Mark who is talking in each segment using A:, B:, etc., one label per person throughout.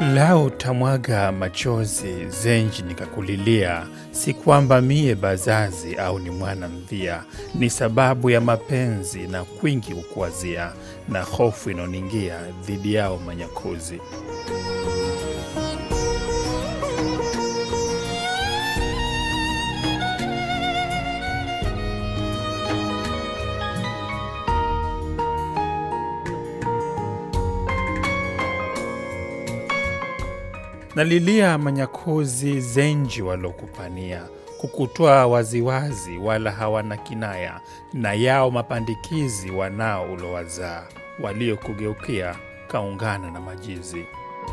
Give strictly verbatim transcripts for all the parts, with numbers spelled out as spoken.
A: Lao tamwaga machozi zenji nikakulilia, si kwamba mie bazazi au ni mwana mvia, ni sababu ya mapenzi na kwingi ukuazia, na hofu inoningia dhidi yao manyakuzi. Nalilia manyakuzi zenji walokupania, kukutoa waziwazi wala hawana kinaya, na yao mapandikizi wanao ulowazaa, walio kugeukia kaungana na majizi.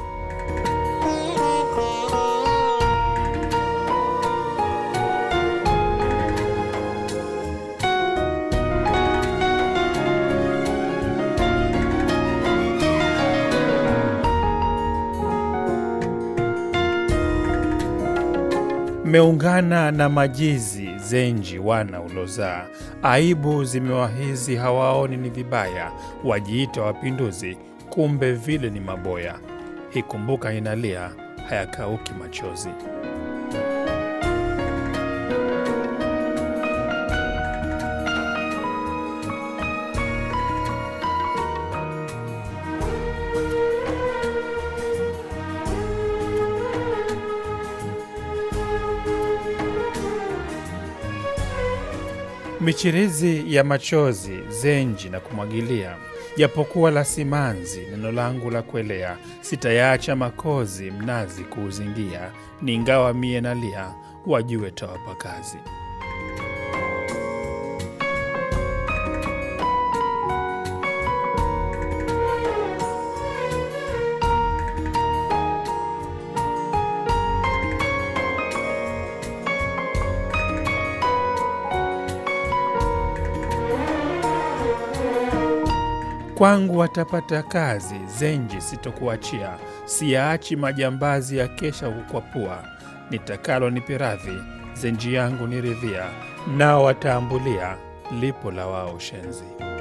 A: Meungana na majizi zenji wana ulozaa, aibu zimewahizi hawaoni ni vibaya, wajiita wapinduzi, kumbe vile ni maboya. Hikumbuka inalia, hayakauki machozi. Michirizi ya machozi zenji na kumwagilia, japokuwa la simanzi neno langu la kuelea, sitayaacha makozi mnazi kuuzingia, ningawa mie nalia, wajue tawapa kazi. Kwangu watapata kazi zenji sitokuachia, siyaachi majambazi ya kesha kukwapua, nitakalo nipiradhi zenji yangu niridhia, nao wataambulia lipo la wao shenzi.